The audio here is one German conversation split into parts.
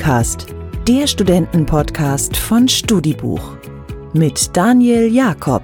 Studicast, der Studentenpodcast von Studibuch mit Daniel Jakob.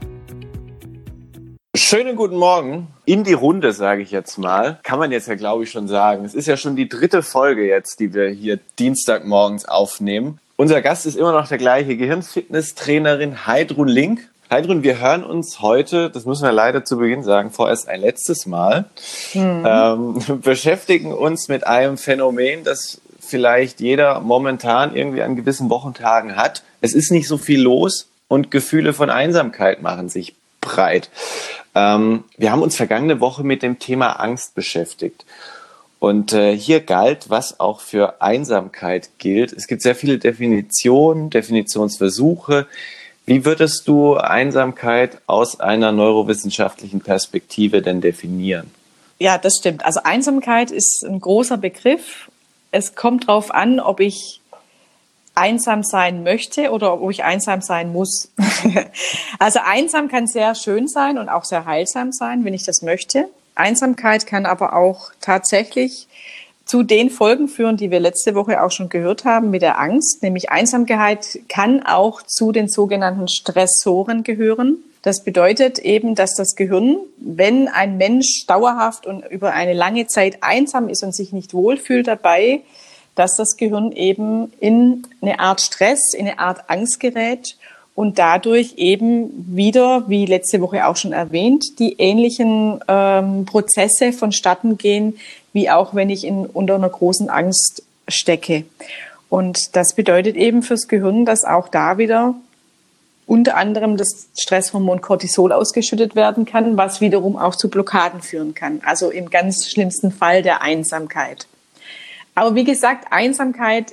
Schönen guten Morgen in die Runde, sage ich jetzt mal. Kann man jetzt ja, glaube ich, schon sagen. Es ist ja schon die 3. Folge jetzt, die wir hier Dienstagmorgens aufnehmen. Unser Gast ist immer noch der gleiche Gehirnfitness-Trainerin Heidrun Link. Heidrun, wir hören uns heute, das müssen wir leider zu Beginn sagen, vorerst ein letztes Mal, beschäftigen uns mit einem Phänomen, das vielleicht jeder momentan irgendwie an gewissen Wochentagen hat. Es ist nicht so viel los und Gefühle von Einsamkeit machen sich breit. Wir haben uns vergangene Woche mit dem Thema Angst beschäftigt. Und hier galt, was auch für Einsamkeit gilt. Es gibt sehr viele Definitionen, Definitionsversuche. Wie würdest du Einsamkeit aus einer neurowissenschaftlichen Perspektive denn definieren? Ja, das stimmt. Also Einsamkeit ist ein großer Begriff. Es kommt darauf an, ob ich einsam sein möchte oder ob ich einsam sein muss. Also einsam kann sehr schön sein und auch sehr heilsam sein, wenn ich das möchte. Einsamkeit kann aber auch tatsächlich zu den Folgen führen, die wir letzte Woche auch schon gehört haben mit der Angst. Nämlich Einsamkeit kann auch zu den sogenannten Stressoren gehören. Das bedeutet eben, dass das Gehirn, wenn ein Mensch dauerhaft und über eine lange Zeit einsam ist und sich nicht wohlfühlt dabei, dass das Gehirn eben in eine Art Stress, in eine Art Angst gerät und dadurch eben wieder, wie letzte Woche auch schon erwähnt, die ähnlichen Prozesse vonstatten gehen, wie auch wenn ich unter einer großen Angst stecke. Und das bedeutet eben fürs Gehirn, dass auch da wieder unter anderem das Stresshormon Cortisol ausgeschüttet werden kann, was wiederum auch zu Blockaden führen kann. Also im ganz schlimmsten Fall der Einsamkeit. Aber wie gesagt, Einsamkeit,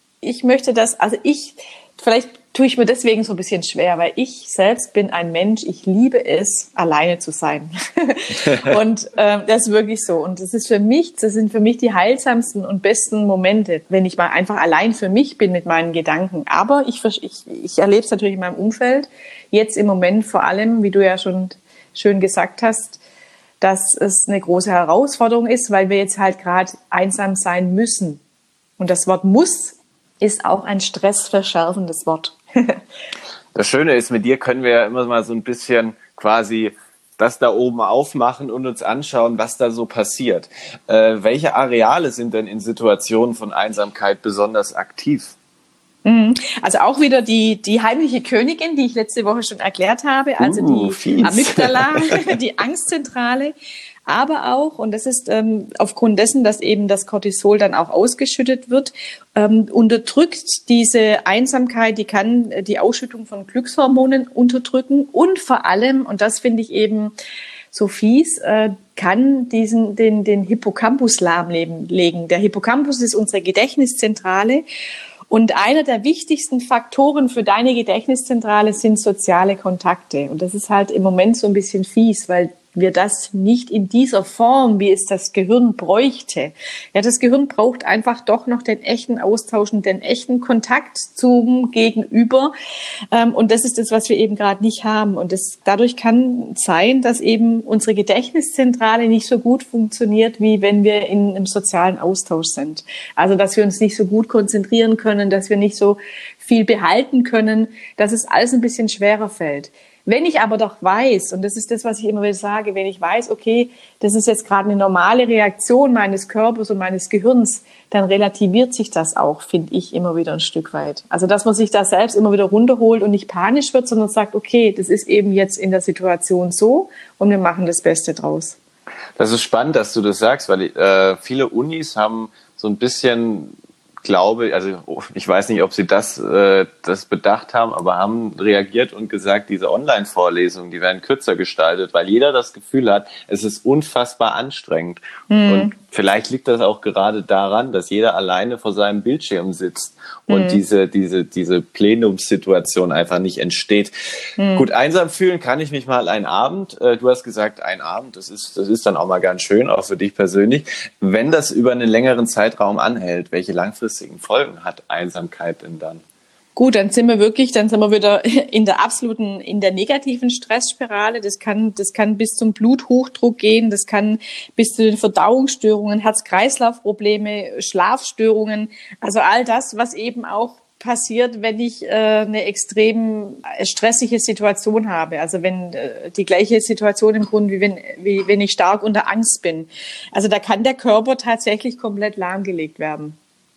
vielleicht tue ich mir deswegen so ein bisschen schwer, weil ich selbst bin ein Mensch, ich liebe es, alleine zu sein. Und das ist wirklich so. Und das sind für mich die heilsamsten und besten Momente, wenn ich mal einfach allein für mich bin mit meinen Gedanken. Aber ich erlebe es natürlich in meinem Umfeld, jetzt im Moment vor allem, wie du ja schon schön gesagt hast, dass es eine große Herausforderung ist, weil wir jetzt halt gerade einsam sein müssen. Und das Wort muss ist auch ein stressverschärfendes Wort. Das Schöne ist, mit dir können wir ja immer mal so ein bisschen quasi das da oben aufmachen und uns anschauen, was da so passiert. Welche Areale sind denn in Situationen von Einsamkeit besonders aktiv? Also auch wieder die heimliche Königin, die ich letzte Woche schon erklärt habe, also die Amygdala, die Angstzentrale, aber auch, und das ist aufgrund dessen, dass eben das Cortisol dann auch ausgeschüttet wird, unterdrückt diese Einsamkeit, die kann die Ausschüttung von Glückshormonen unterdrücken und vor allem, und das finde ich eben so fies, kann den Hippocampus lahmlegen. Der Hippocampus ist unsere Gedächtniszentrale. Und einer der wichtigsten Faktoren für deine Gedächtniszentrale sind soziale Kontakte. Und das ist halt im Moment so ein bisschen fies, weil wir das nicht in dieser Form, wie es das Gehirn bräuchte. Ja, das Gehirn braucht einfach doch noch den echten Austausch und den echten Kontakt zum Gegenüber. Und das ist das, was wir eben gerade nicht haben. Und dadurch kann sein, dass eben unsere Gedächtniszentrale nicht so gut funktioniert, wie wenn wir in einem sozialen Austausch sind. Also, dass wir uns nicht so gut konzentrieren können, dass wir nicht so viel behalten können, dass es alles ein bisschen schwerer fällt. Wenn ich aber doch weiß, und das ist das, was ich immer wieder sage, wenn ich weiß, okay, das ist jetzt gerade eine normale Reaktion meines Körpers und meines Gehirns, dann relativiert sich das auch, finde ich, immer wieder ein Stück weit. Also, dass man sich da selbst immer wieder runterholt und nicht panisch wird, sondern sagt, okay, das ist eben jetzt in der Situation so und wir machen das Beste draus. Das ist spannend, dass du das sagst, weil viele Unis haben so ein bisschen ich weiß nicht, ob sie das bedacht haben, aber haben reagiert und gesagt, diese Online-Vorlesungen, die werden kürzer gestaltet, weil jeder das Gefühl hat, es ist unfassbar anstrengend. Und vielleicht liegt das auch gerade daran, dass jeder alleine vor seinem Bildschirm sitzt und diese Plenumssituation einfach nicht entsteht. Gut, einsam fühlen kann ich mich mal einen Abend. Du hast gesagt, ein Abend, das ist dann auch mal ganz schön, auch für dich persönlich. Wenn das über einen längeren Zeitraum anhält, welche langfristigen Folgen hat Einsamkeit denn dann? Gut, dann sind wir wieder in der negativen Stressspirale. Das kann bis zum Bluthochdruck gehen, das kann bis zu den Verdauungsstörungen, Herz-Kreislauf-Probleme, Schlafstörungen. Also all das, was eben auch passiert, wenn ich eine extrem stressige Situation habe. Also wenn die gleiche Situation im Grunde wie wenn ich stark unter Angst bin. Also da kann der Körper tatsächlich komplett lahmgelegt werden.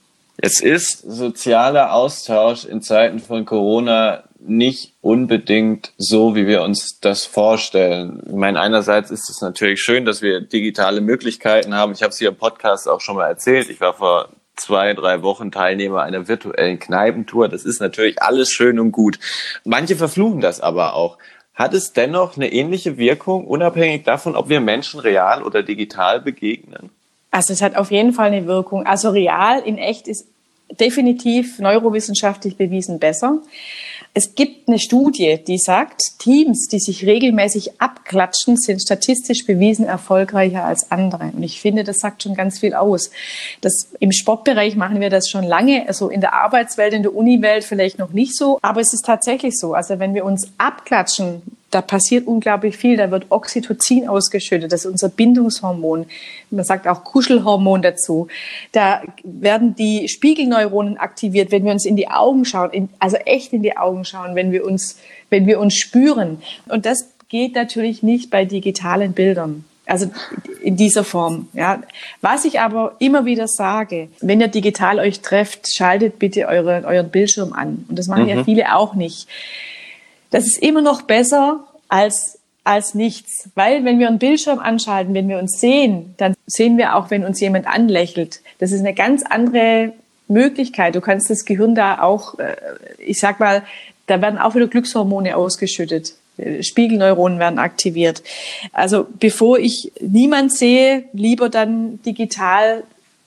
Es ist sozialer Austausch in Zeiten von Corona nicht unbedingt so, wie wir uns das vorstellen. Ich meine, einerseits ist es natürlich schön, dass wir digitale Möglichkeiten haben. Ich habe es hier im Podcast auch schon mal erzählt. Ich war vor 2-3 Wochen Teilnehmer einer virtuellen Kneipentour. Das ist natürlich alles schön und gut. Manche verfluchen das aber auch. Hat es dennoch eine ähnliche Wirkung, unabhängig davon, ob wir Menschen real oder digital begegnen? Also es hat auf jeden Fall eine Wirkung. Also real in echt ist definitiv neurowissenschaftlich bewiesen besser. Es gibt eine Studie, die sagt, Teams, die sich regelmäßig abklatschen, sind statistisch bewiesen erfolgreicher als andere. Und ich finde, das sagt schon ganz viel aus. Im Sportbereich machen wir das schon lange, also in der Arbeitswelt, in der Uniwelt vielleicht noch nicht so. Aber es ist tatsächlich so. Also wenn wir uns abklatschen, da passiert unglaublich viel. Da wird Oxytocin ausgeschüttet. Das ist unser Bindungshormon. Man sagt auch Kuschelhormon dazu. Da werden die Spiegelneuronen aktiviert, wenn wir uns in die Augen schauen, also echt in die Augen schauen, wenn wir uns spüren. Und das geht natürlich nicht bei digitalen Bildern. Also in dieser Form, ja. Was ich aber immer wieder sage, wenn ihr digital euch trefft, schaltet bitte euren Bildschirm an. Und das machen ja viele auch nicht. Das ist immer noch besser als nichts. Weil wenn wir einen Bildschirm anschalten, wenn wir uns sehen, dann sehen wir auch, wenn uns jemand anlächelt. Das ist eine ganz andere Möglichkeit. Du kannst das Gehirn da auch, ich sag mal, da werden auch wieder Glückshormone ausgeschüttet. Spiegelneuronen werden aktiviert. Also bevor ich niemand sehe, lieber dann digital.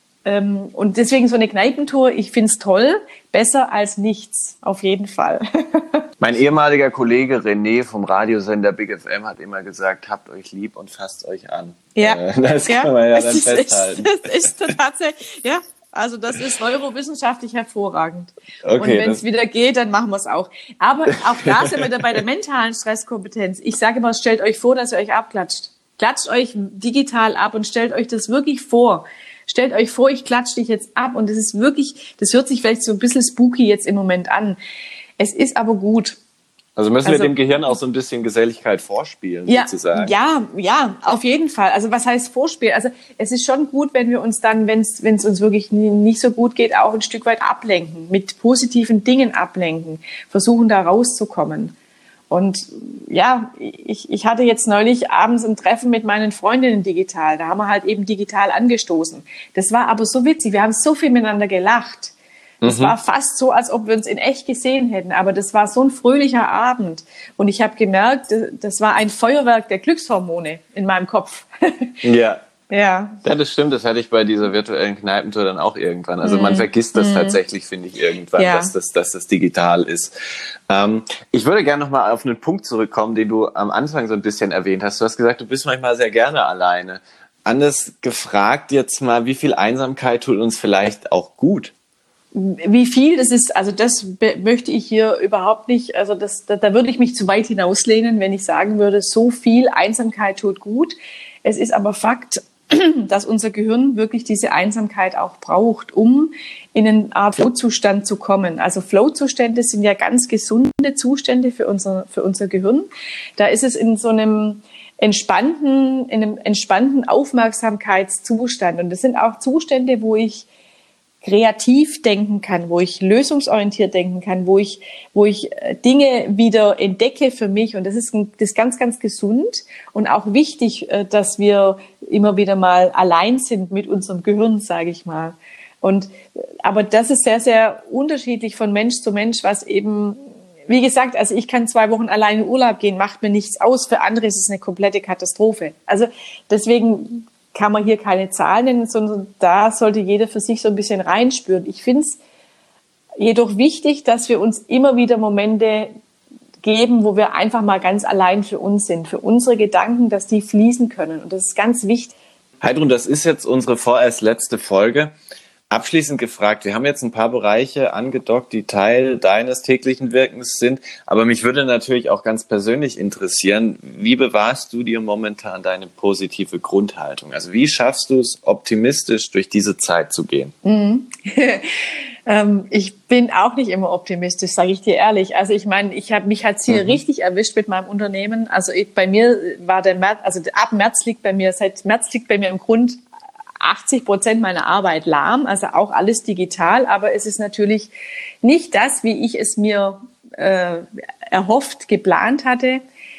Und deswegen so eine Kneipentour, ich find's toll, besser als nichts, auf jeden Fall. Mein ehemaliger Kollege René vom Radiosender Big FM hat immer gesagt, habt euch lieb und fasst euch an. Ja, das kann man ja dann festhalten. Das ist tatsächlich, ja. Also das ist neurowissenschaftlich hervorragend. Okay, und wenn es wieder geht, dann machen wir es auch. Aber auch da sind wir wieder bei der mentalen Stresskompetenz. Ich sage immer, stellt euch vor, dass ihr euch abklatscht. Klatscht euch digital ab und stellt euch das wirklich vor. Stellt euch vor, ich klatsche dich jetzt ab und das ist wirklich, das hört sich vielleicht so ein bisschen spooky jetzt im Moment an. Es ist aber gut. Also müssen wir dem Gehirn auch so ein bisschen Geselligkeit vorspielen, sozusagen. Ja, auf jeden Fall. Also was heißt vorspielen? Also es ist schon gut, wenn wir uns dann, wenn es uns wirklich nicht so gut geht, auch ein Stück weit ablenken, mit positiven Dingen ablenken, versuchen da rauszukommen. Und ja, ich hatte jetzt neulich abends ein Treffen mit meinen Freundinnen digital. Da haben wir halt eben digital angestoßen. Das war aber so witzig. Wir haben so viel miteinander gelacht. Das war fast so, als ob wir uns in echt gesehen hätten. Aber das war so ein fröhlicher Abend. Und ich habe gemerkt, das war ein Feuerwerk der Glückshormone in meinem Kopf. Ja. Ja, das stimmt. Das hatte ich bei dieser virtuellen Kneipentour dann auch irgendwann. Also man vergisst das tatsächlich, finde ich, irgendwann, dass das digital ist. Ich würde gerne nochmal auf einen Punkt zurückkommen, den du am Anfang so ein bisschen erwähnt hast. Du hast gesagt, du bist manchmal sehr gerne alleine. Anders gefragt jetzt mal, wie viel Einsamkeit tut uns vielleicht auch gut? Wie viel das ist, also das möchte ich hier überhaupt nicht, also da würde ich mich zu weit hinauslehnen, wenn ich sagen würde, so viel Einsamkeit tut gut. Es ist aber Fakt, dass unser Gehirn wirklich diese Einsamkeit auch braucht, um in eine Art Flow-Zustand zu kommen. Also Flow-Zustände sind ja ganz gesunde Zustände für unser Gehirn. Da ist es in so einem entspannten Aufmerksamkeitszustand. Und das sind auch Zustände, wo ich kreativ denken kann, wo ich lösungsorientiert denken kann, wo ich Dinge wieder entdecke für mich. Und das ist ganz, ganz gesund und auch wichtig, dass wir immer wieder mal allein sind mit unserem Gehirn, sage ich mal. Aber das ist sehr, sehr unterschiedlich von Mensch zu Mensch, was eben, wie gesagt, also ich kann 2 Wochen allein in Urlaub gehen, macht mir nichts aus. Für andere ist es eine komplette Katastrophe. Also deswegen kann man hier keine Zahlen nennen, sondern da sollte jeder für sich so ein bisschen reinspüren. Ich finde es jedoch wichtig, dass wir uns immer wieder Momente geben, wo wir einfach mal ganz allein für uns sind, für unsere Gedanken, dass die fließen können. Und das ist ganz wichtig. Heidrun, das ist jetzt unsere vorerst letzte Folge. Abschließend gefragt, wir haben jetzt ein paar Bereiche angedockt, die Teil deines täglichen Wirkens sind, aber mich würde natürlich auch ganz persönlich interessieren, wie bewahrst du dir momentan deine positive Grundhaltung? Also wie schaffst du es, optimistisch durch diese Zeit zu gehen? Ich bin auch nicht immer optimistisch, sage ich dir ehrlich. Also ich meine, mich hat's hier richtig erwischt mit meinem Unternehmen. Also bei mir war ab März liegt bei mir im Grund 80% meiner Arbeit lahm, also auch alles digital, aber es ist natürlich nicht das, wie ich es mir erhofft, geplant hatte.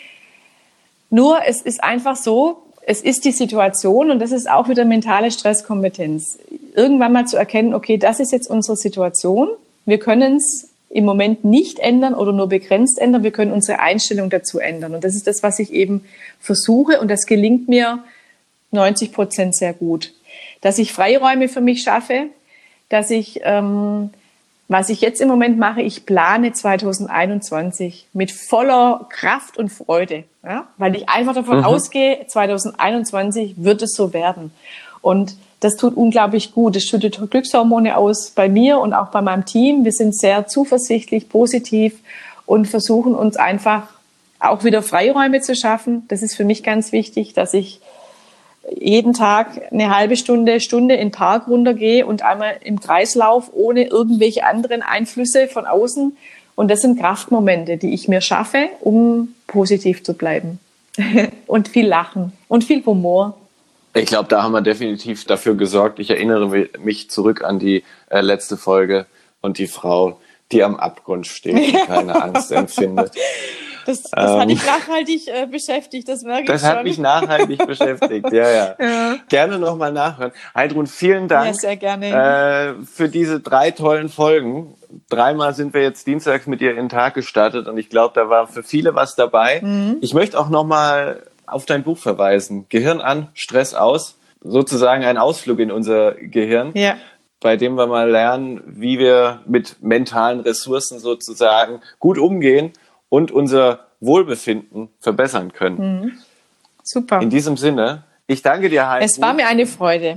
Nur es ist einfach so, es ist die Situation und das ist auch wieder mentale Stresskompetenz. Irgendwann mal zu erkennen, okay, das ist jetzt unsere Situation. Wir können es im Moment nicht ändern oder nur begrenzt ändern. Wir können unsere Einstellung dazu ändern. Und das ist das, was ich eben versuche und das gelingt mir 90% sehr gut. Dass ich Freiräume für mich schaffe, dass ich, was ich jetzt im Moment mache, ich plane 2021 mit voller Kraft und Freude, ja? Weil ich einfach davon ausgehe, 2021 wird es so werden. Und das tut unglaublich gut. Es schüttet Glückshormone aus bei mir und auch bei meinem Team. Wir sind sehr zuversichtlich, positiv und versuchen uns einfach auch wieder Freiräume zu schaffen. Das ist für mich ganz wichtig, dass ich jeden Tag eine halbe Stunde in den Park runtergehe und einmal im Kreislauf ohne irgendwelche anderen Einflüsse von außen. Und das sind Kraftmomente, die ich mir schaffe, um positiv zu bleiben. Und viel Lachen und viel Humor. Ich glaube, da haben wir definitiv dafür gesorgt. Ich erinnere mich zurück an die letzte Folge und die Frau, die am Abgrund steht und keine Angst empfindet. Das hat dich nachhaltig beschäftigt, das merke ich schon. Das hat mich nachhaltig beschäftigt, ja. Gerne nochmal nachhören. Heidrun, vielen Dank ja, sehr gerne. Für diese 3 tollen Folgen. 3-mal sind wir jetzt dienstags mit dir in den Tag gestartet und ich glaube, da war für viele was dabei. Ich möchte auch nochmal auf dein Buch verweisen. Gehirn an, Stress aus. Sozusagen ein Ausflug in unser Gehirn. Ja. Bei dem wir mal lernen, wie wir mit mentalen Ressourcen sozusagen gut umgehen und unser Wohlbefinden verbessern können. Super. In diesem Sinne, ich danke dir, Heidrun. Es war mir eine Freude.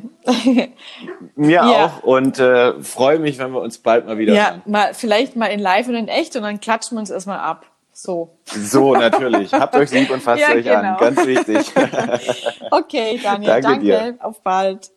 Mir auch und freue mich, wenn wir uns bald mal wieder hören. Vielleicht mal in live und in echt und dann klatschen wir uns erstmal ab. So, natürlich. Habt euch lieb und fasst euch an. Ganz wichtig. Okay, Daniel, danke. Auf bald.